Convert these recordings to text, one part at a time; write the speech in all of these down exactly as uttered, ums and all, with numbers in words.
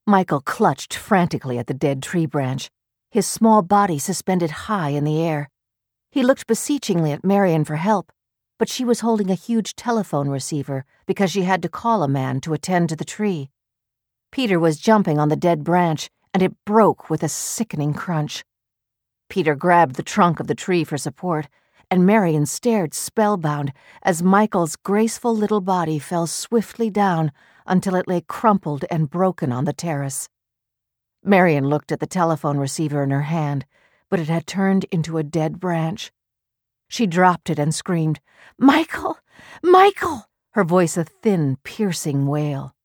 Michael clutched frantically at the dead tree branch, his small body suspended high in the air. He looked beseechingly at Marion for help, but she was holding a huge telephone receiver because she had to call a man to attend to the tree. Peter was jumping on the dead branch, and it broke with a sickening crunch. Peter grabbed the trunk of the tree for support, and Marion stared spellbound as Michael's graceful little body fell swiftly down until it lay crumpled and broken on the terrace. Marion looked at the telephone receiver in her hand, but it had turned into a dead branch. She dropped it and screamed, "Michael! Michael!" her voice a thin, piercing wail.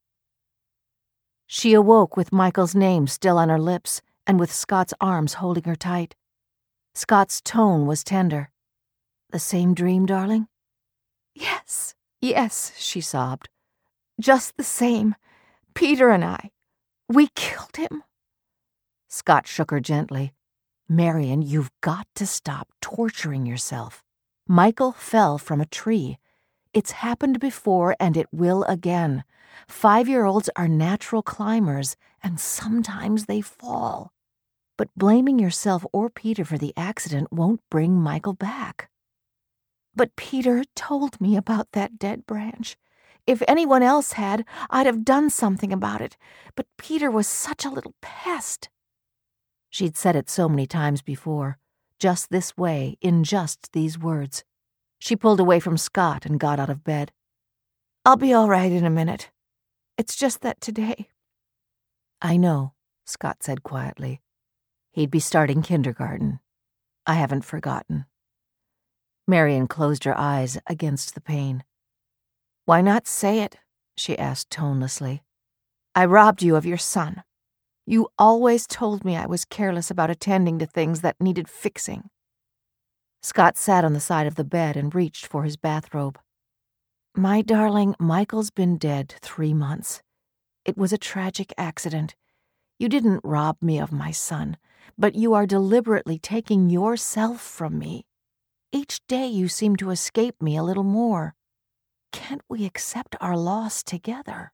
She awoke with Michael's name still on her lips and with Scott's arms holding her tight. Scott's tone was tender. "The same dream, darling?" "Yes, yes," she sobbed. "Just the same. Peter and I. We killed him." Scott shook her gently. "Marion, you've got to stop torturing yourself. Michael fell from a tree. It's happened before and it will again. Five-year-olds are natural climbers, and sometimes they fall. But blaming yourself or Peter for the accident won't bring Michael back." "But Peter told me about that dead branch. If anyone else had, I'd have done something about it. But Peter was such a little pest." She'd said it so many times before, just this way, in just these words. She pulled away from Scott and got out of bed. "I'll be all right in a minute. It's just that today." "I know," Scott said quietly. "He'd be starting kindergarten. I haven't forgotten." Marion closed her eyes against the pain. "Why not say it?" she asked tonelessly. "I robbed you of your son. You always told me I was careless about attending to things that needed fixing." Scott sat on the side of the bed and reached for his bathrobe. "My darling, Michael's been dead three months. It was a tragic accident. You didn't rob me of my son, but you are deliberately taking yourself from me. Each day you seem to escape me a little more. Can't we accept our loss together?"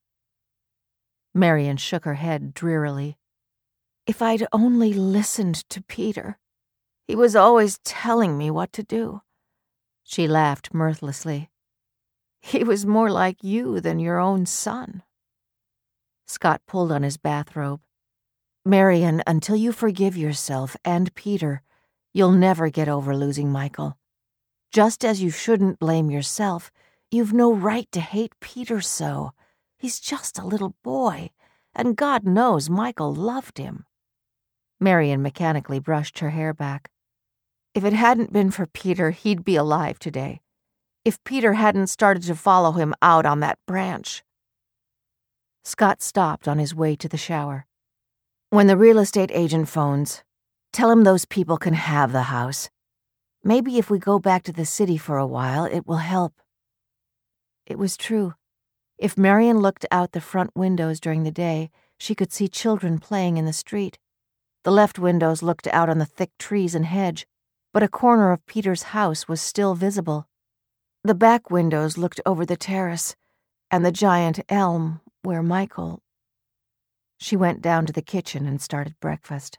Marion shook her head drearily. "If I'd only listened to Peter. He was always telling me what to do." She laughed mirthlessly. "He was more like you than your own son." Scott pulled on his bathrobe. "Marion, until you forgive yourself and Peter, you'll never get over losing Michael. Just as you shouldn't blame yourself, you've no right to hate Peter so. He's just a little boy, and God knows Michael loved him." Marion mechanically brushed her hair back. "If it hadn't been for Peter, he'd be alive today. If Peter hadn't started to follow him out on that branch." Scott stopped on his way to the shower. "When the real estate agent phones, tell him those people can have the house. Maybe if we go back to the city for a while, it will help." It was true. If Marion looked out the front windows during the day, she could see children playing in the street. The left windows looked out on the thick trees and hedge, but a corner of Peter's house was still visible. The back windows looked over the terrace and the giant elm where Michael... She went down to the kitchen and started breakfast.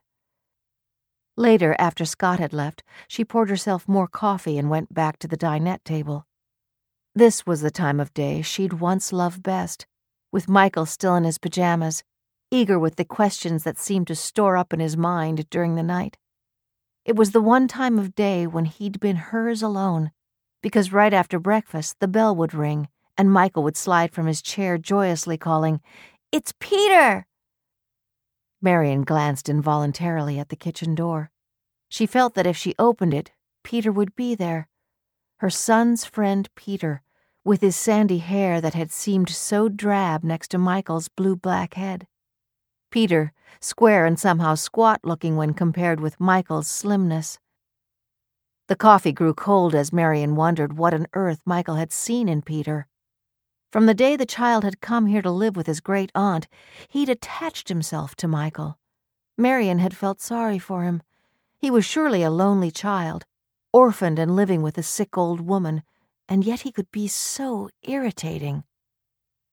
Later, after Scott had left, she poured herself more coffee and went back to the dinette table. This was the time of day she'd once loved best, with Michael still in his pajamas, eager with the questions that seemed to store up in his mind during the night. It was the one time of day when he'd been hers alone, because right after breakfast the bell would ring and Michael would slide from his chair joyously calling, "It's Peter!" Marion glanced involuntarily at the kitchen door. She felt that if she opened it, Peter would be there. Her son's friend Peter, with his sandy hair that had seemed so drab next to Michael's blue-black head. Peter, square and somehow squat-looking when compared with Michael's slimness. The coffee grew cold as Marion wondered what on earth Michael had seen in Peter. From the day the child had come here to live with his great-aunt, he'd attached himself to Michael. Marion had felt sorry for him. He was surely a lonely child, orphaned and living with a sick old woman, and yet he could be so irritating.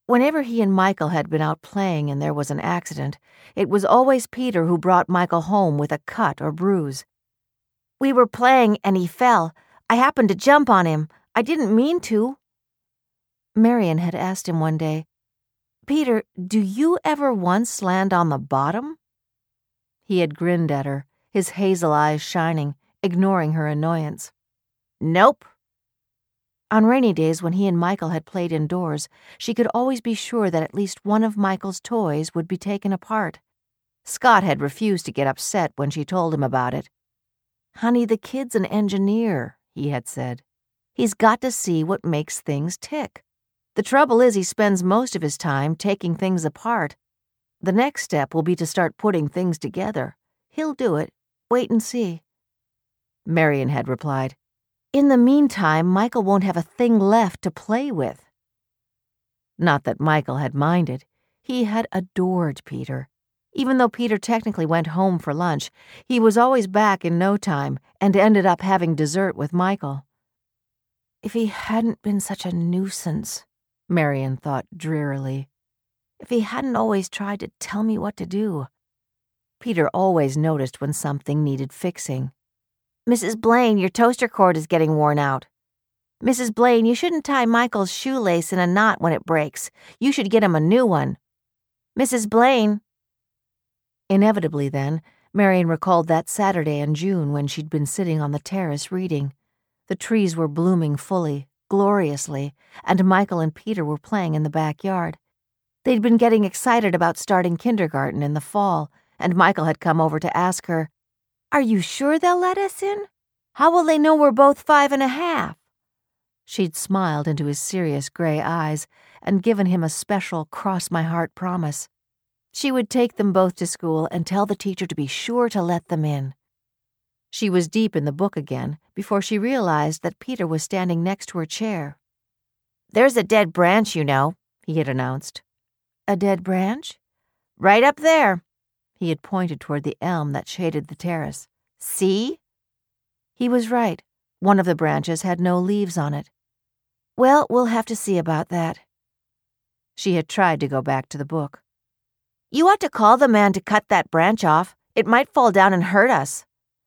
Whenever he and Michael had been out playing and there was an accident, it was always Peter who brought Michael home with a cut or bruise. "We were playing and he fell. I happened to jump on him. I didn't mean to." Marian had asked him one day, "Peter, do you ever once land on the bottom?" He had grinned at her, his hazel eyes shining, ignoring her annoyance. "Nope." On rainy days when he and Michael had played indoors, she could always be sure that at least one of Michael's toys would be taken apart. Scott had refused to get upset when she told him about it. "Honey, the kid's an engineer," he had said. "He's got to see what makes things tick. The trouble is he spends most of his time taking things apart. The next step will be to start putting things together. He'll do it. Wait and see." Marian had replied, "In the meantime, Michael won't have a thing left to play with." Not that Michael had minded. He had adored Peter. Even though Peter technically went home for lunch, he was always back in no time and ended up having dessert with Michael. If he hadn't been such a nuisance, Marian thought drearily. If he hadn't always tried to tell me what to do. Peter always noticed when something needed fixing. "Missus Blaine, your toaster cord is getting worn out." "Missus Blaine, you shouldn't tie Michael's shoelace in a knot when it breaks. You should get him a new one." "Missus Blaine." Inevitably then, Marian recalled that Saturday in June when she'd been sitting on the terrace reading. The trees were blooming fully, gloriously, and Michael and Peter were playing in the backyard. They'd been getting excited about starting kindergarten in the fall, and Michael had come over to ask her, "Are you sure they'll let us in? How will they know we're both five and a half?" She'd smiled into his serious gray eyes and given him a special cross-my-heart promise. She would take them both to school and tell the teacher to be sure to let them in. She was deep in the book again before she realized that Peter was standing next to her chair. "There's a dead branch, you know," he had announced. "A dead branch?" "Right up there." He had pointed toward the elm that shaded the terrace. "See?" He was right. One of the branches had no leaves on it. "Well, we'll have to see about that." She had tried to go back to the book. "You ought to call the man to cut that branch off. It might fall down and hurt us."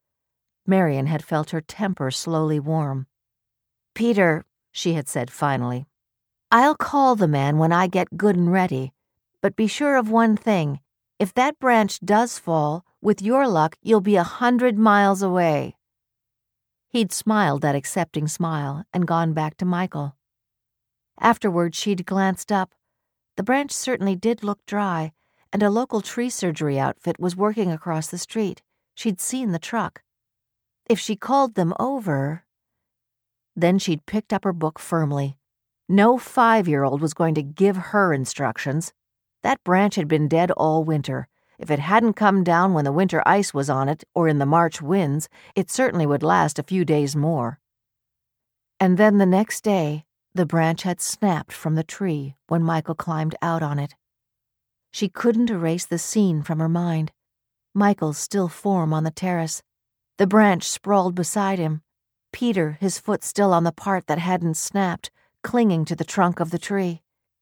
Marian had felt her temper slowly warm. "Peter," she had said finally, "I'll call the man when I get good and ready. But be sure of one thing. If that branch does fall, with your luck, you'll be a hundred miles away." He'd smiled that accepting smile and gone back to Michael. Afterward, she'd glanced up. The branch certainly did look dry, and a local tree surgery outfit was working across the street. She'd seen the truck. If she called them over... Then she'd picked up her book firmly. No five-year-old was going to give her instructions. That branch had been dead all winter. If it hadn't come down when the winter ice was on it or in the March winds, it certainly would last a few days more. And then the next day, the branch had snapped from the tree when Michael climbed out on it. She couldn't erase the scene from her mind. Michael's still form on the terrace. The branch sprawled beside him. Peter, his foot still on the part that hadn't snapped, clinging to the trunk of the tree.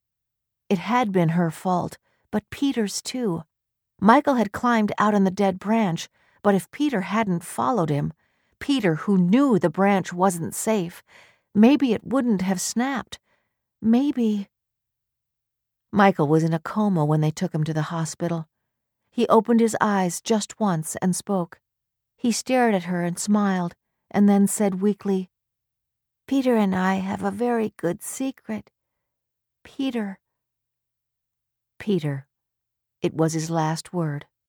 It had been her fault, but Peter's too. Michael had climbed out on the dead branch, but if Peter hadn't followed him, Peter, who knew the branch wasn't safe, maybe it wouldn't have snapped. Maybe... Michael was in a coma when they took him to the hospital. He opened his eyes just once and spoke. He stared at her and smiled, and then said weakly, "Peter and I have a very good secret. Peter..." Peter. It was his last word.